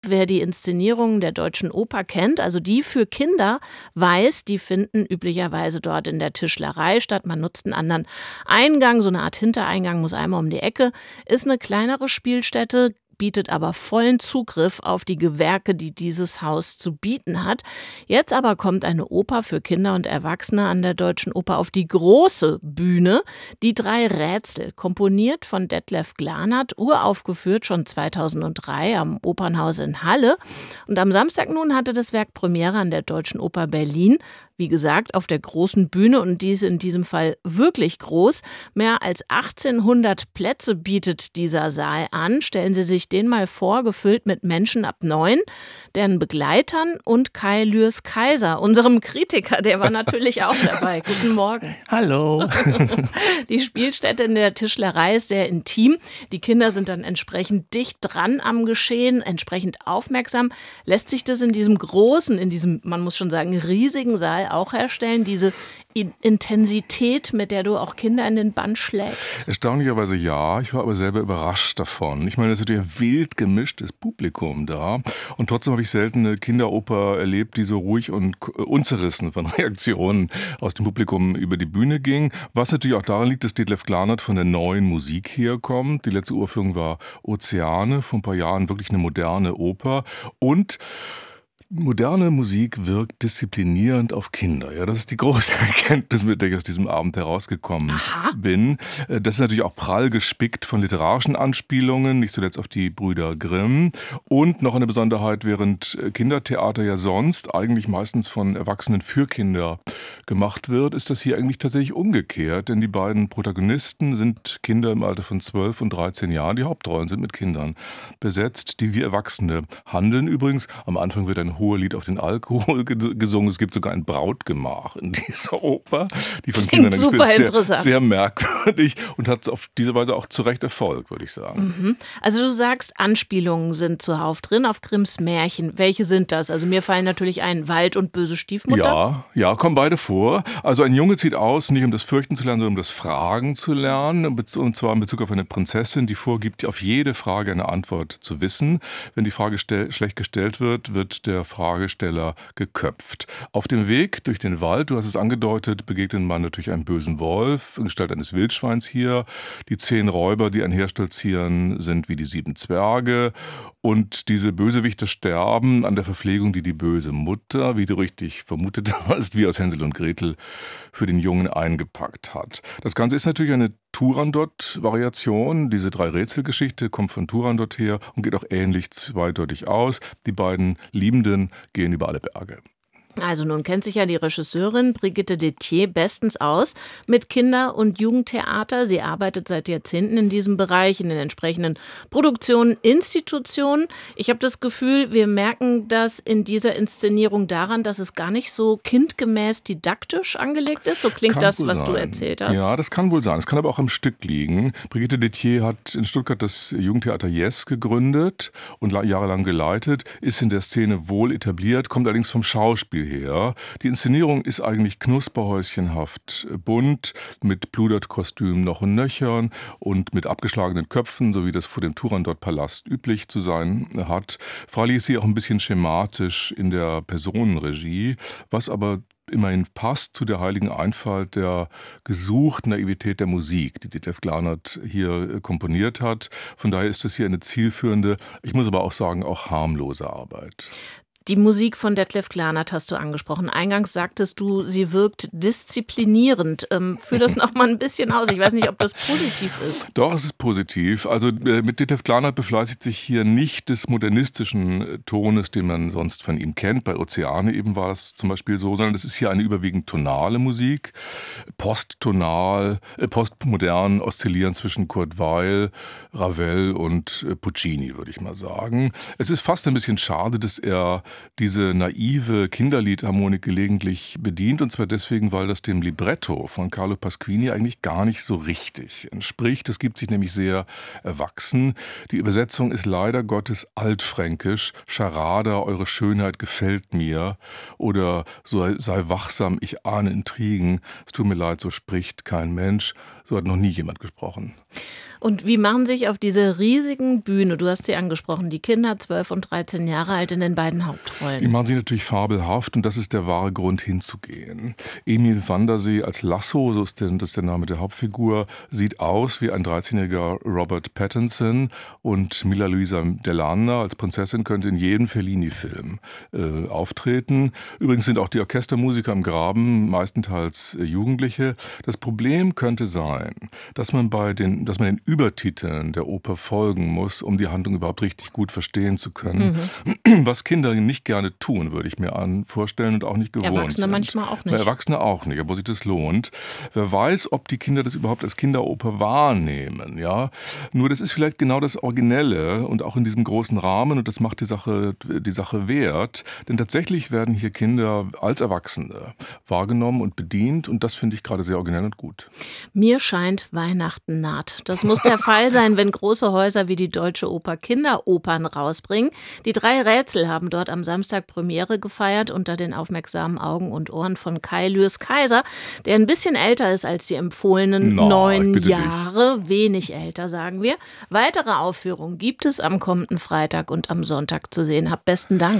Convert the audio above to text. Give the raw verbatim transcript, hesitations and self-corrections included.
Wer die Inszenierungen der Deutschen Oper kennt, also die für Kinder, weiß, die finden üblicherweise dort in der Tischlerei statt. Man nutzt einen anderen Eingang, so eine Art Hintereingang, muss einmal um die Ecke, ist eine kleinere Spielstätte, bietet aber vollen Zugriff auf die Gewerke, die dieses Haus zu bieten hat. Jetzt aber kommt eine Oper für Kinder und Erwachsene an der Deutschen Oper auf die große Bühne. Die drei Rätsel, komponiert von Detlef Glanert, uraufgeführt schon zweitausenddrei am Opernhaus in Halle. Und am Samstag nun hatte das Werk Premiere an der Deutschen Oper Berlin. Wie gesagt, auf der großen Bühne, und die ist in diesem Fall wirklich groß. Mehr als achtzehnhundert Plätze bietet dieser Saal an. Stellen Sie sich den mal vor, gefüllt mit Menschen ab neun, deren Begleitern und Kai Lürs Kaiser, unserem Kritiker, der war natürlich auch dabei. Guten Morgen. Hallo. Die Spielstätte in der Tischlerei ist sehr intim. Die Kinder sind dann entsprechend dicht dran am Geschehen, entsprechend aufmerksam. Lässt sich das in diesem großen, in diesem, man muss schon sagen, riesigen Saal auch herstellen, diese Intensität, mit der du auch Kinder in den Bann schlägst? Erstaunlicherweise ja, ich war aber selber überrascht davon. Ich meine, es ist natürlich ein wild gemischtes Publikum da, und trotzdem habe ich selten eine Kinderoper erlebt, die so ruhig und unzerrissen von Reaktionen aus dem Publikum über die Bühne ging. Was natürlich auch daran liegt, dass Detlef Glanert von der neuen Musik herkommt. Die letzte Uraufführung war Ozeane, vor ein paar Jahren wirklich eine moderne Oper, und moderne Musik wirkt disziplinierend auf Kinder. Ja, das ist die große Erkenntnis, mit der ich aus diesem Abend herausgekommen Aha. bin. Das ist natürlich auch prall gespickt von literarischen Anspielungen, nicht zuletzt auf die Brüder Grimm. Und noch eine Besonderheit, während Kindertheater ja sonst eigentlich meistens von Erwachsenen für Kinder gemacht wird, ist das hier eigentlich tatsächlich umgekehrt. Denn die beiden Protagonisten sind Kinder im Alter von zwölf und dreizehn Jahren. Die Hauptrollen sind mit Kindern besetzt, die wie Erwachsene handeln. Übrigens, am Anfang wird ein hohe Lied auf den Alkohol gesungen. Es gibt sogar ein Brautgemach in dieser Oper, die von Klingt Kindern super gespielt ist. Sehr, interessant. sehr merkwürdig und hat auf diese Weise auch zu Recht Erfolg, würde ich sagen. Mhm. Also du sagst, Anspielungen sind zuhauf drin auf Grimms Märchen. Welche sind das? Also mir fallen natürlich ein Wald und böse Stiefmutter. Ja, ja, kommen beide vor. Also ein Junge zieht aus, nicht um das Fürchten zu lernen, sondern um das Fragen zu lernen. Und zwar in Bezug auf eine Prinzessin, die vorgibt, auf jede Frage eine Antwort zu wissen. Wenn die Frage stell- schlecht gestellt wird, wird der Fragesteller geköpft. Auf dem Weg durch den Wald, du hast es angedeutet, begegnet man natürlich einem bösen Wolf, in Gestalt eines Wildschweins hier. Die zehn Räuber, die einherstolzieren, sind wie die sieben Zwerge. Und diese Bösewichte sterben an der Verpflegung, die die böse Mutter, wie du richtig vermutet hast, wie aus Hänsel und Gretel, für den Jungen eingepackt hat. Das Ganze ist natürlich eine Turandot-Variation. Diese Drei-Rätsel-Geschichte kommt von Turandot her und geht auch ähnlich zweideutig aus. Die beiden Liebenden gehen über alle Berge. Also nun kennt sich ja die Regisseurin Brigitte Detier bestens aus mit Kinder- und Jugendtheater. Sie arbeitet seit Jahrzehnten in diesem Bereich, in den entsprechenden Produktionen, Institutionen. Ich habe das Gefühl, wir merken das in dieser Inszenierung daran, dass es gar nicht so kindgemäß didaktisch angelegt ist. So klingt Kann das, wohl was sein. du erzählt hast. Ja, das kann wohl sein. Es kann aber auch am Stück liegen. Brigitte Detier hat in Stuttgart das Jugendtheater Yes gegründet und la- jahrelang geleitet, ist in der Szene wohl etabliert, kommt allerdings vom Schauspiel her. Die Inszenierung ist eigentlich knusperhäuschenhaft bunt, mit Pludertkostümen noch und nöchern und mit abgeschlagenen Köpfen, so wie das vor dem Turandot-Palast üblich zu sein hat. Freilich ist sie auch ein bisschen schematisch in der Personenregie, was aber immerhin passt zu der heiligen Einfalt der gesuchten Naivität der Musik, die Detlef Glanert hier komponiert hat. Von daher ist es hier eine zielführende, ich muss aber auch sagen, auch harmlose Arbeit. Die Musik von Detlef Glanert hast du angesprochen. Eingangs sagtest du, sie wirkt disziplinierend. Ähm, führ das noch mal ein bisschen aus. Ich weiß nicht, ob das positiv ist. Doch, es ist positiv. Also äh, mit Detlef Glanert befleißigt sich hier nicht des modernistischen äh, Tones, den man sonst von ihm kennt. Bei Ozeane eben war das zum Beispiel so, sondern es ist hier eine überwiegend tonale Musik. Posttonal, äh, postmodern, oszillieren zwischen Kurt Weill, Ravel und äh, Puccini, würde ich mal sagen. Es ist fast ein bisschen schade, dass er diese naive Kinderliedharmonik gelegentlich bedient, und zwar deswegen, weil das dem Libretto von Carlo Pasquini eigentlich gar nicht so richtig entspricht. Es gibt sich nämlich sehr erwachsen. Die Übersetzung ist leider Gottes altfränkisch. Charada, eure Schönheit gefällt mir. Oder so sei wachsam, ich ahne Intrigen. Es tut mir leid, so spricht kein Mensch. So hat noch nie jemand gesprochen. Und wie machen sich auf diese riesigen Bühne, du hast sie angesprochen, die Kinder zwölf und dreizehn Jahre alt in den beiden Hauptrollen? Die machen sie natürlich fabelhaft und das ist der wahre Grund hinzugehen. Emil Wandersee als Lasso, so ist der, das ist der Name der Hauptfigur, sieht aus wie ein dreizehnjähriger Robert Pattinson und Mila Luisa Delander als Prinzessin könnte in jedem Fellini-Film äh, auftreten. Übrigens sind auch die Orchestermusiker im Graben meistenteils äh, Jugendliche. Das Problem könnte sein, dass man bei den, dass man den Übertiteln der Oper folgen muss, um die Handlung überhaupt richtig gut verstehen zu können. Mhm. Was Kinder nicht gerne tun, würde ich mir an vorstellen und auch nicht gewohnt Erwachsene sind. manchmal auch nicht. Erwachsene auch nicht, aber sich das lohnt. Wer weiß, ob die Kinder das überhaupt als Kinderoper wahrnehmen. Ja? Nur das ist vielleicht genau das Originelle und auch in diesem großen Rahmen und das macht die Sache, die Sache wert. Denn tatsächlich werden hier Kinder als Erwachsene wahrgenommen und bedient und das finde ich gerade sehr originell und gut. Mir scheint, Weihnachten naht. Das muss der Fall sein, wenn große Häuser wie die Deutsche Oper Kinderopern rausbringen. Die drei Rätsel haben dort am Samstag Premiere gefeiert unter den aufmerksamen Augen und Ohren von Kai Lürs Kaiser, der ein bisschen älter ist als die empfohlenen No, neun bitte Jahre. Nicht. Wenig älter, sagen wir. Weitere Aufführungen gibt es am kommenden Freitag und am Sonntag zu sehen. Hab besten Dank.